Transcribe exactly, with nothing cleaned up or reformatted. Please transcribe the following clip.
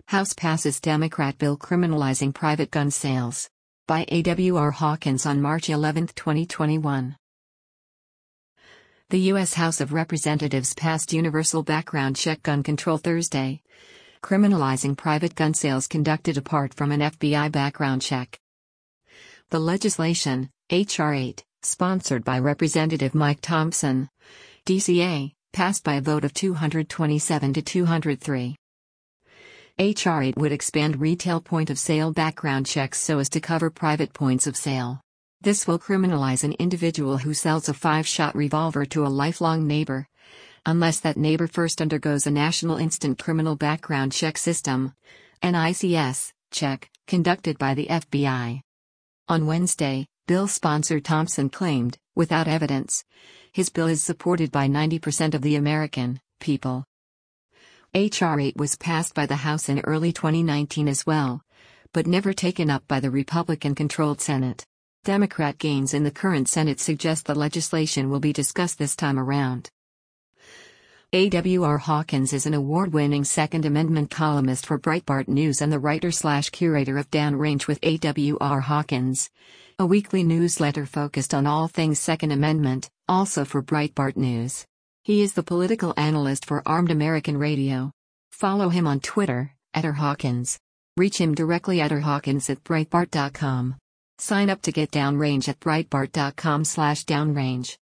House passes Democrat bill criminalizing private gun sales. By A W R Hawkins on March eleventh, twenty twenty-one. The U S House of Representatives passed universal background check gun control Thursday, criminalizing private gun sales conducted apart from an F B I background check. The legislation, H R eight, sponsored by Representative Mike Thompson, D C A, passed by a vote of two hundred twenty-seven to two hundred three. H R eight would expand retail point-of-sale background checks so as to cover private points of sale. This will criminalize an individual who sells a five-shot revolver to a lifelong neighbor, unless that neighbor first undergoes a National Instant Criminal Background Check System, N I C S, check, conducted by the F B I. On Wednesday, bill sponsor Thompson claimed, without evidence, his bill is supported by ninety percent of the American people. H R eight was passed by the House in early twenty nineteen as well, but never taken up by the Republican-controlled Senate. Democrat gains in the current Senate suggest the legislation will be discussed this time around. A W R Hawkins is an award-winning Second Amendment columnist for Breitbart News and the writer-slash-curator of Downrange with A W R Hawkins, a weekly newsletter focused on all things Second Amendment, also for Breitbart News. He is the political analyst for Armed American Radio. Follow him on Twitter, at r hawkins. Reach him directly at r hawkins at breitbart dot com. Sign up to get Downrange at breitbart dot com slash downrange.